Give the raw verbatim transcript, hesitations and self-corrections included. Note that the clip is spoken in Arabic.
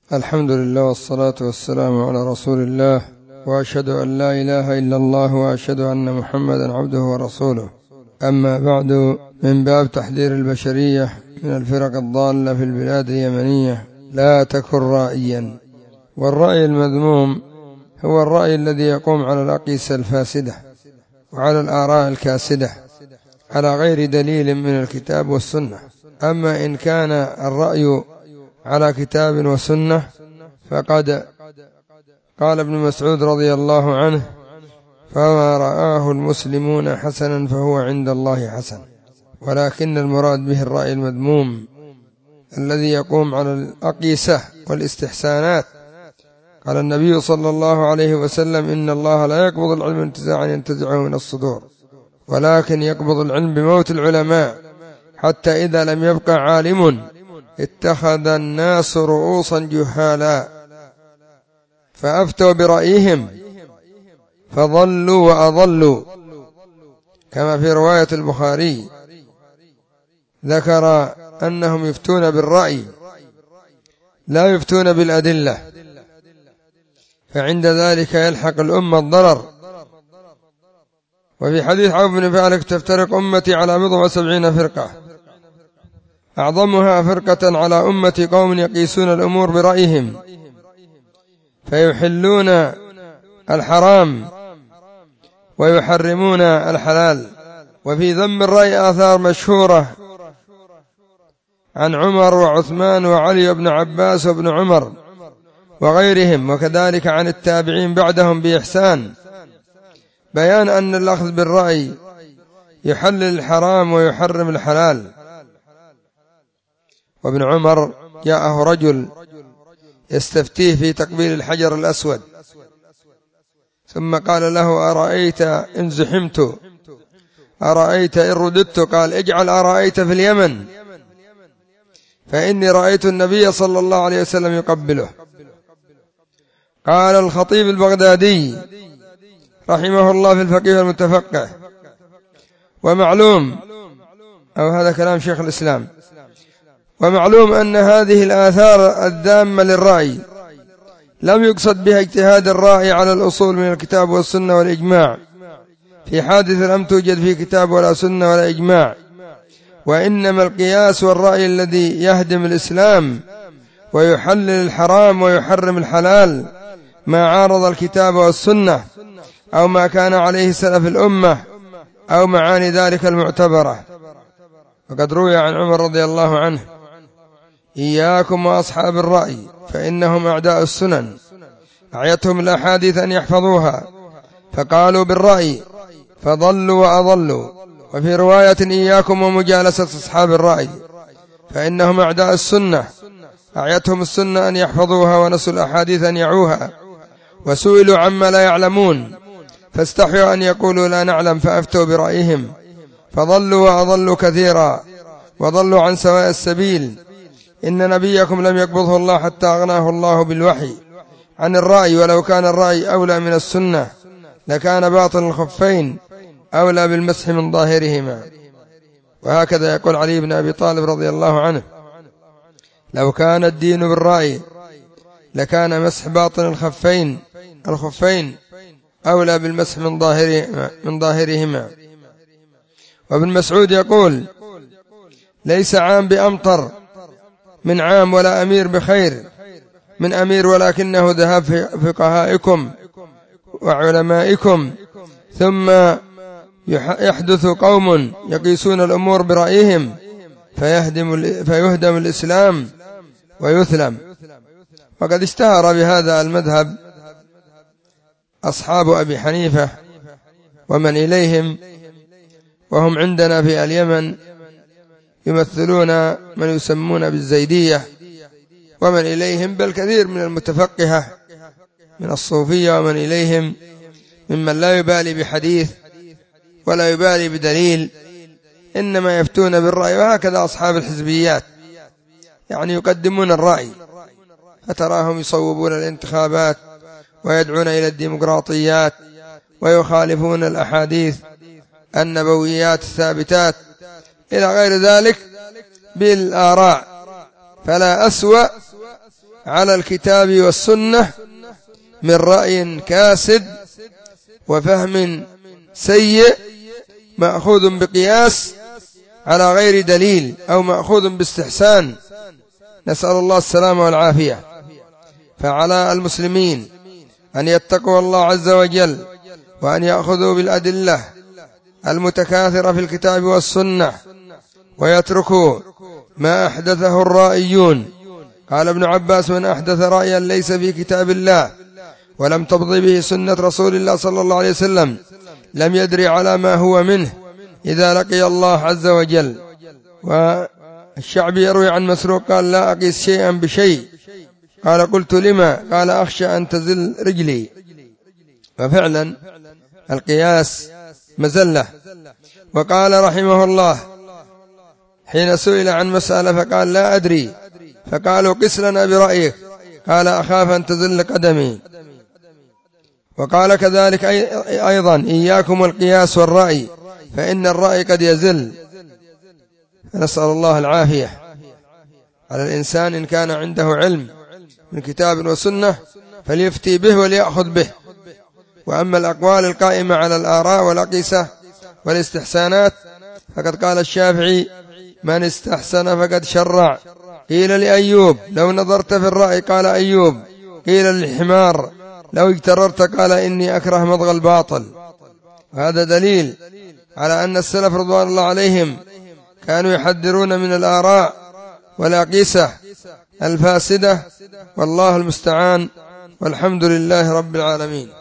الحمد لله والصلاة والسلام على رسول الله، وأشهد أن لا إله إلا الله، وأشهد أن محمدا عبده ورسوله. أما بعد، من باب تحذير البشرية من الفرق الضالة في البلاد اليمنية، لا تكن رائيا. والرأي المذموم هو الرأي الذي يقوم على الأقيسة الفاسدة وعلى الآراء الكاسدة على غير دليل من الكتاب والسنة. أما إن كان الرأي على كتاب وسنة فقد قال ابن مسعود رضي الله عنه: فما رآه المسلمون حسنا فهو عند الله حسن. ولكن المراد به الرأي المذموم الذي يقوم على الأقيسة والاستحسانات. قال النبي صلى الله عليه وسلم: إن الله لا يقبض العلم انتزاعا ينتزعه من الصدور، ولكن يقبض العلم بموت العلماء، حتى إذا لم يبق عالم اتخذ الناس رؤوسا جهالا فأفتوا برأيهم فضلوا وأضلوا. كما في رواية البخاري ذكر أنهم يفتون بالرأي لا يفتون بالأدلة، فعند ذلك يلحق الأمة الضرر. وفي حديث عوف بن فالك: تفترق أمتي على بضع وسبعين فرقة، أعظمها فرقة على أمتي قوم يقيسون الأمور برأيهم فيحلون الحرام ويحرمون الحلال. وفي ذم الرأي آثار مشهورة عن عمر وعثمان وعلي بن عباس وابن عمر وغيرهم، وكذلك عن التابعين بعدهم بإحسان، بيان أن الأخذ بالرأي يحلل الحرام ويحرم الحلال. وابن عمر جاءه رجل يستفتيه في تقبيل الحجر الأسود، ثم قال له: أرأيت إن زحمت؟ أرأيت إن رددت؟ قال: اجعل أرأيت في اليمن، فإني رأيت النبي صلى الله عليه وسلم يقبله. قال الخطيب البغدادي رحمه الله في الفقيه المتفقه: ومعلوم، أو هذا كلام شيخ الإسلام، ومعلوم أن هذه الآثار الذامة للرأي لم يقصد بها اجتهاد الرأي على الأصول من الكتاب والسنة والإجماع في حادث لم توجد في كتاب ولا سنة ولا إجماع، وإنما القياس والرأي الذي يهدم الإسلام ويحلل الحرام ويحرم الحلال ما عارض الكتاب والسنة أو ما كان عليه سلف الأمة أو معاني ذلك المعتبرة. وقد روي عن عمر رضي الله عنه: إياكم وأصحاب الرأي فإنهم أعداء السنن، أعيتهم الأحاديث أن يحفظوها فقالوا بالرأي فضلوا وأضلوا. وفي رواية: إياكم ومجالسة أصحاب الرأي فإنهم أعداء السنة، أعيتهم السنة أن يحفظوها ونسوا الأحاديث أن يعوها، وسئلوا عما لا يعلمون فاستحيوا أن يقولوا لا نعلم فأفتوا برأيهم فضلوا وأضلوا كثيرا وضلوا عن سواء السبيل. إن نبيكم لم يقبضه الله حتى أغناه الله بالوحي عن الرأي، ولو كان الرأي أولى من السنة لكان باطن الخفين أولى بالمسح من ظاهرهما. وهكذا يقول علي بن أبي طالب رضي الله عنه: لو كان الدين بالرأي لكان مسح باطن الخفين الخفين أولى بالمسح من ظاهرهما من ظاهرهما. وابن مسعود يقول: ليس عام بأمطر من عام، ولا أمير بخير من أمير، ولكنه ذهب فقهائكم وعلمائكم، ثم يحدث قوم يقيسون الأمور برأيهم فيهدم, فيهدم الإسلام ويثلم. وقد اشتهر بهذا المذهب أصحاب أبي حنيفة ومن إليهم، وهم عندنا في اليمن يمثلون من يسمون بالزيدية ومن إليهم، بل كثير من المتفقهة من الصوفية ومن إليهم ممن لا يبالي بحديث ولا يبالي بدليل، إنما يفتون بالرأي. وهكذا أصحاب الحزبيات، يعني يقدمون الرأي، فتراهم يصوبون الانتخابات ويدعون إلى الديمقراطيات ويخالفون الأحاديث النبويات الثابتات إلى غير ذلك بالآراء. فلا أسوأ على الكتاب والسنة من رأي كاسد وفهم سيء مأخوذ بقياس على غير دليل أو مأخوذ باستحسان، نسأل الله السلامة والعافية. فعلى المسلمين أن يتقوا الله عز وجل وأن يأخذوا بالأدلة المتكاثرة في الكتاب والسنة ويتركوا ما أحدثه الرائيون. قال ابن عباس: من أحدث رأيا ليس في كتاب الله ولم تبض به سنة رسول الله صلى الله عليه وسلم لم يدري على ما هو منه إذا لقي الله عز وجل. والشعبي يروي عن مسروق قال: لا أقيس شيئا بشيء. قال: قلت لما؟ قال: أخشى أن تزل رجلي. ففعلا القياس مزلة. وقال رحمه الله حين سئل عن مسألة فقال: لا أدري. فقالوا: قس لنا برأيك. قال: أخاف أن تزل قدمي. وقال كذلك أيضا: إياكم القياس والرأي فإن الرأي قد يزل. نسأل الله العافية. على الإنسان إن كان عنده علم من كتاب وسنة فليفتي به وليأخذ به. وأما الأقوال القائمة على الآراء والأقيسة والاستحسانات فقد قال الشافعي: من استحسن فقد شرع. قيل لأيوب: لو نظرت في الرأي. قال أيوب: قيل للحمار: لو اجتررت. قال: إني أكره مضغ الباطل. وهذا دليل على أن السلف رضوان الله عليهم كانوا يحذرون من الآراء والأقيسة الفاسدة، والله المستعان، والحمد لله رب العالمين.